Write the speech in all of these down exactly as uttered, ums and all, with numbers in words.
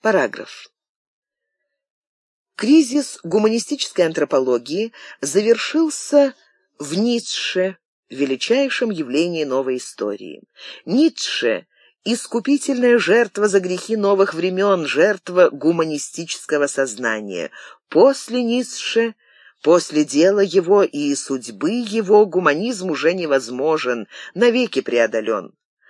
Параграф. Кризис гуманистической антропологии завершился в Ницше, величайшем явлении новой истории. Ницше — искупительная жертва за грехи новых времен, жертва гуманистического сознания. После Ницше, после дела его и судьбы его, гуманизм уже невозможен, навеки преодолен.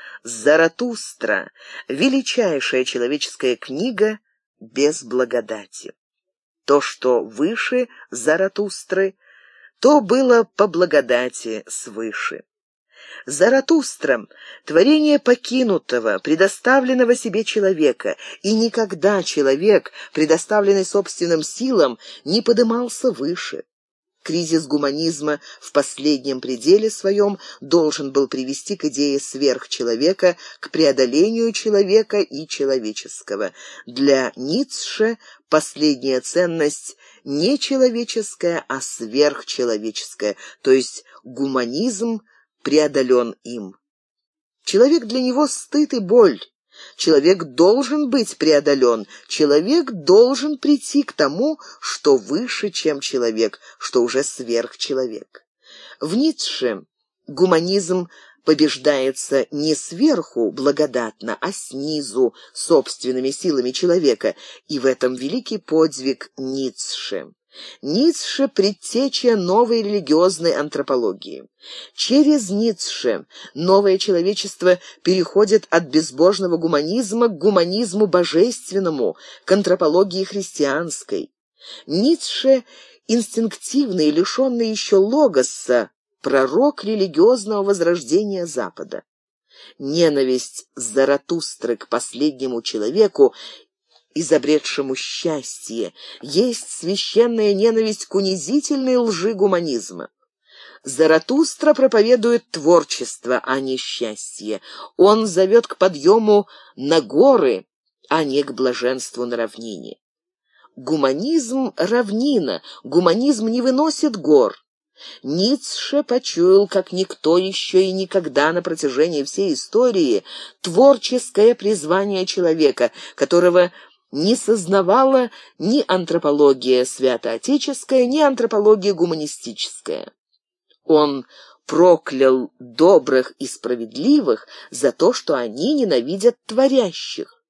Заратустра — величайшая человеческая книга без благодати. То, что выше Заратустры, то было по благодати свыше. Заратустра — творение покинутого, предоставленного себе человека, и никогда человек, предоставленный собственным силам, не подымался выше. Кризис гуманизма в последнем пределе своем должен был привести к идее сверхчеловека, к преодолению человека и человеческого. Для Ницше последняя ценность не человеческая, а сверхчеловеческая, то есть гуманизм преодолен им. Человек для него стыд и боль. Человек должен быть преодолен, человек должен прийти к тому, что выше, чем человек, что уже сверхчеловек. В Ницше гуманизм побеждается не сверху благодатно, а снизу собственными силами человека, и в этом великий подвиг Ницше. Ницше — предтеча новой религиозной антропологии. Через Ницше новое человечество переходит от безбожного гуманизма к гуманизму божественному, к антропологии христианской. Ницше — инстинктивный, лишенный еще логоса, пророк религиозного возрождения Запада. Ненависть Заратустры к последнему человеку, изобретшему счастье, есть священная ненависть к унизительной лжи гуманизма. Заратустра проповедует творчество, а не счастье. Он зовет к подъему на горы, а не к блаженству на равнине. Гуманизм — равнина, гуманизм не выносит гор. Ницше почуял, как никто еще и никогда на протяжении всей истории, творческое призвание человека, которого не сознавала ни антропология святоотеческая, ни антропология гуманистическая. Он проклял добрых и справедливых за то, что они ненавидят творящих.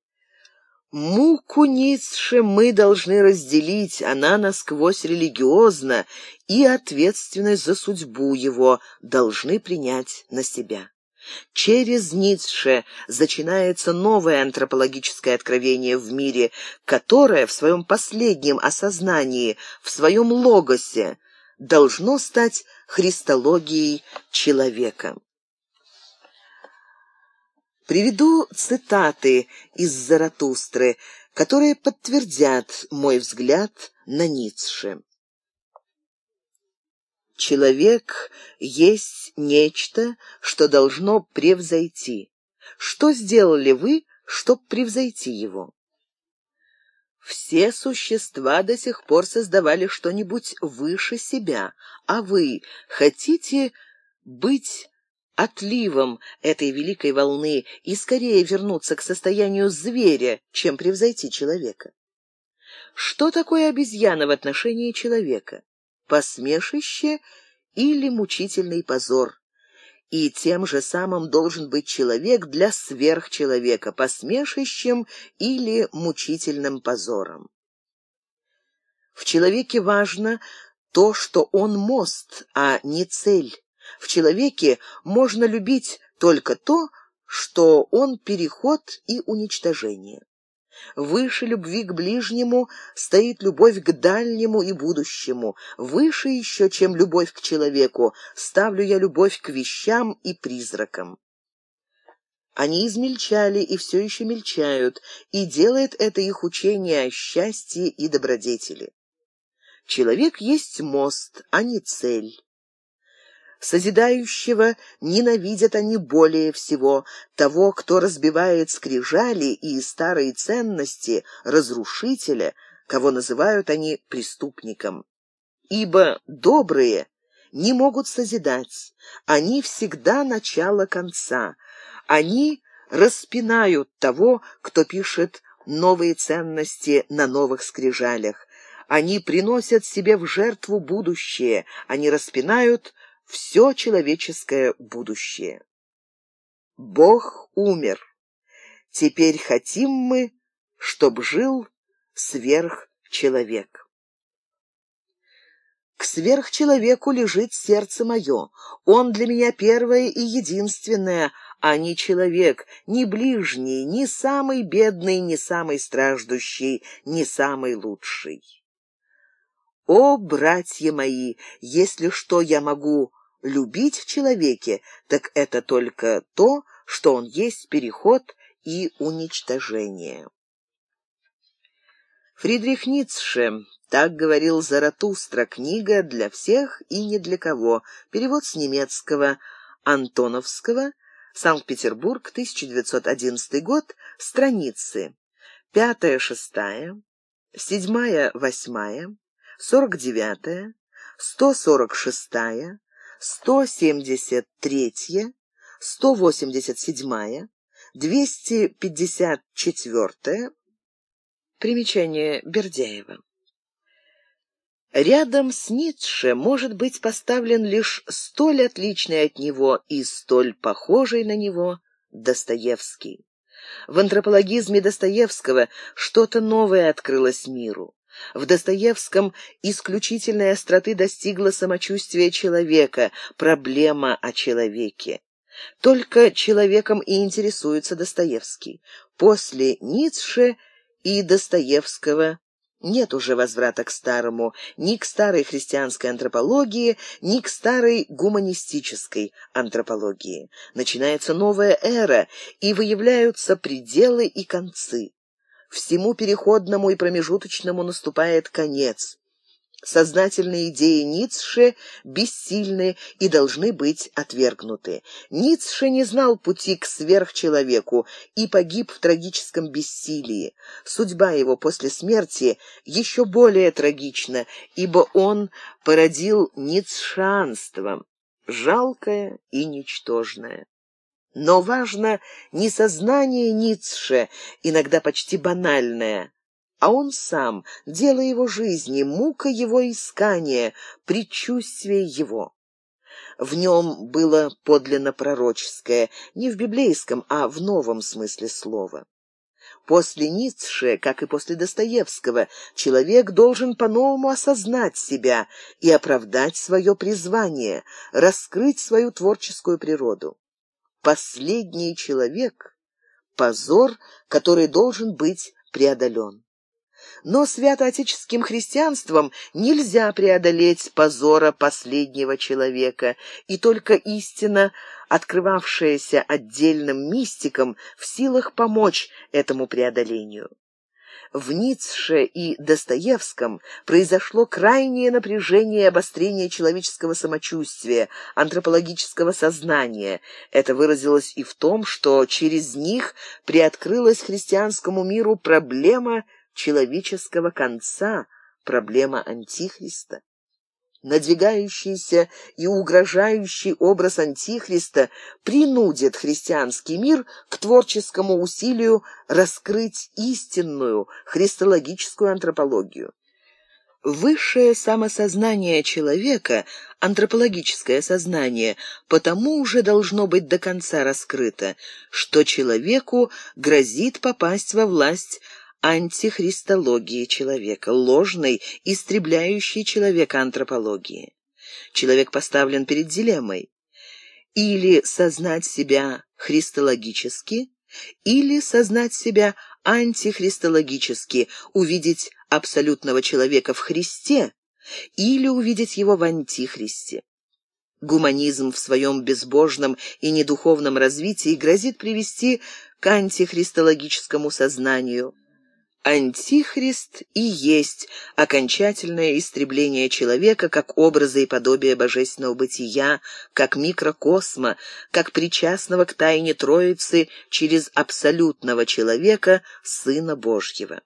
Муку Ницше мы должны разделить, она насквозь религиозна, и ответственность за судьбу его должны принять на себя. Через Ницше начинается новое антропологическое откровение в мире, которое в своем последнем осознании, в своем логосе, должно стать христологией человека. Приведу цитаты из Заратустры, которые подтвердят мой взгляд на Ницше. Человек есть нечто, что должно превзойти. Что сделали вы, чтоб превзойти его? Все существа до сих пор создавали что-нибудь выше себя, а вы хотите быть отливом этой великой волны и скорее вернуться к состоянию зверя, чем превзойти человека. Что такое обезьяна в отношении человека? Посмешище или мучительный позор. И тем же самым должен быть человек для сверхчеловека, посмешищем или мучительным позором. В человеке важно то, что он мост, а не цель. В человеке можно любить только то, что он переход и уничтожение. Выше любви к ближнему стоит любовь к дальнему и будущему. Выше еще, чем любовь к человеку, ставлю я любовь к вещам и призракам. Они измельчали и все еще мельчают, и делает это их учение о счастье и добродетели. Человек есть мост, а не цель. Созидающего ненавидят они более всего, того, кто разбивает скрижали и старые ценности, разрушителя, кого называют они преступником. Ибо добрые не могут созидать, они всегда начало конца, они распинают того, кто пишет новые ценности на новых скрижалях. Они приносят себе в жертву будущее, они распинают все человеческое будущее. Бог умер. Теперь хотим мы, чтоб жил сверхчеловек. К сверхчеловеку лежит сердце мое. Он для меня первое и единственное, а не человек, ни ближний, ни самый бедный, ни самый страждущий, ни самый лучший. О, братья мои, если что я могу любить в человеке, так это только то, что он есть переход и уничтожение. Фридрих Ницше. Так говорил Заратустра. Книга для всех и не для кого. Перевод с немецкого. Антоновского. Санкт-Петербург, тысяча девятьсот одиннадцатый год. Страницы пятая, шестая, седьмая, восьмая, сорок девятая, сто сорок шестая, сто семьдесят третья, сто восемьдесят седьмая, двести пятьдесят четвёртая. Примечание Бердяева. Рядом с Ницше может быть поставлен лишь столь отличный от него и столь похожий на него Достоевский. В антропологизме Достоевского что-то новое открылось миру. В Достоевском исключительной остроты достигло самочувствие человека, проблема о человеке. Только человеком и интересуется Достоевский. После Ницше и Достоевского нет уже возврата к старому, ни к старой христианской антропологии, ни к старой гуманистической антропологии. Начинается новая эра, и выявляются пределы и концы. Всему переходному и промежуточному наступает конец. Сознательные идеи Ницше бессильны и должны быть отвергнуты. Ницше не знал пути к сверхчеловеку и погиб в трагическом бессилии. Судьба его после смерти еще более трагична, ибо он породил ницшеанство, жалкое и ничтожное. Но важно не сознание Ницше, иногда почти банальное, а он сам, дело его жизни, мука его искания, предчувствие его. В нем было подлинно пророческое, не в библейском, а в новом смысле слова. После Ницше, как и после Достоевского, человек должен по-новому осознать себя и оправдать свое призвание, раскрыть свою творческую природу. Последний человек — позор, который должен быть преодолен. Но святоотеческим христианством нельзя преодолеть позора последнего человека, и только истина, открывавшаяся отдельным мистикам, в силах помочь этому преодолению. В Ницше и Достоевском произошло крайнее напряжение и обострение человеческого самочувствия, антропологического сознания. Это выразилось и в том, что через них приоткрылась христианскому миру проблема человеческого конца, проблема Антихриста. Надвигающийся и угрожающий образ Антихриста принудит христианский мир к творческому усилию раскрыть истинную христологическую антропологию. Высшее самосознание человека, антропологическое сознание, потому уже должно быть до конца раскрыто, что человеку грозит попасть во власть антихристологии человека, ложной, истребляющей человека антропологии. Человек поставлен перед дилеммой: или сознать себя христологически, или сознать себя антихристологически, увидеть абсолютного человека в Христе, или увидеть его в антихристе. Гуманизм в своем безбожном и недуховном развитии грозит привести к антихристологическому сознанию. Антихрист и есть окончательное истребление человека как образа и подобия божественного бытия, как микрокосма, как причастного к тайне Троицы через абсолютного человека, Сына Божьего.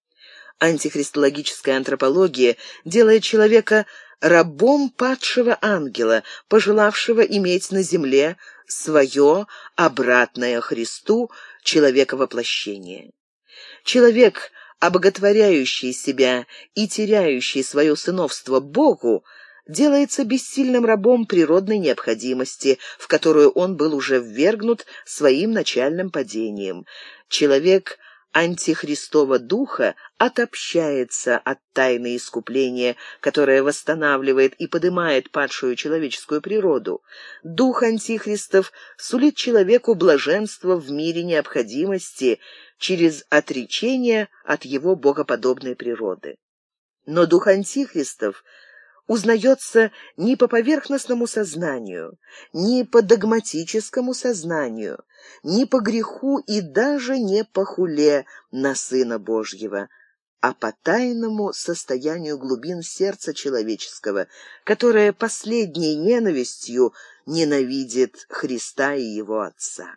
Антихристологическая антропология делает человека рабом падшего ангела, пожелавшего иметь на земле свое обратное Христу человековоплощение. Человек, обоготворяющий себя и теряющий свое сыновство Богу, делается бессильным рабом природной необходимости, в которую он был уже ввергнут своим начальным падением. Человек антихристова духа отобщается от тайны искупления, которая восстанавливает и подымает падшую человеческую природу. Дух антихристов сулит человеку блаженство в мире необходимости через отречение от его богоподобной природы. Но дух антихристов узнается не по поверхностному сознанию, не по догматическому сознанию, не по греху и даже не по хуле на Сына Божьего, а по тайному состоянию глубин сердца человеческого, которое последней ненавистью ненавидит Христа и его Отца.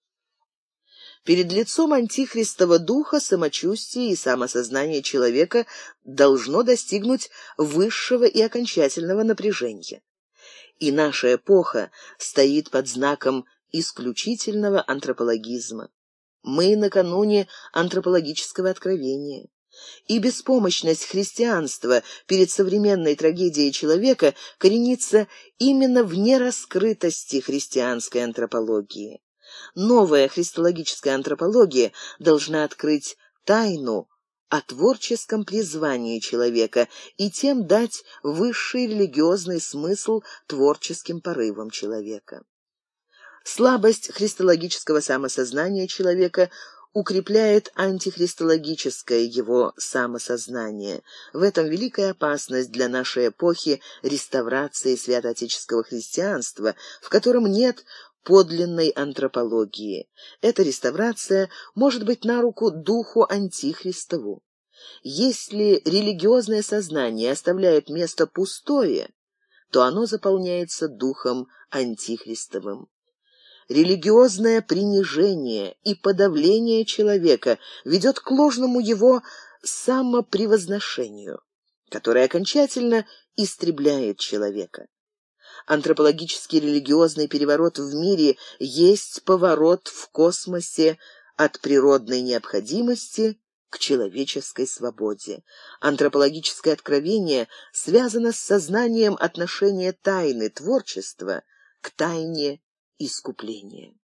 Перед лицом антихристова духа самочувствие и самосознание человека должно достигнуть высшего и окончательного напряжения. И наша эпоха стоит под знаком исключительного антропологизма. Мы накануне антропологического откровения. И беспомощность христианства перед современной трагедией человека коренится именно в нераскрытости христианской антропологии. Новая христологическая антропология должна открыть тайну о творческом призвании человека и тем дать высший религиозный смысл творческим порывам человека. Слабость христологического самосознания человека укрепляет антихристологическое его самосознание. В этом великая опасность для нашей эпохи реставрации святоотеческого христианства, в котором нет подлинной антропологии. Эта реставрация может быть на руку духу антихристову. Если религиозное сознание оставляет место пустое, то оно заполняется духом антихристовым. Религиозное принижение и подавление человека ведет к ложному его самопревозношению, которое окончательно истребляет человека. Антропологический религиозный переворот в мире есть поворот в космосе от природной необходимости к человеческой свободе. Антропологическое откровение связано с сознанием отношения тайны творчества к тайне искупления.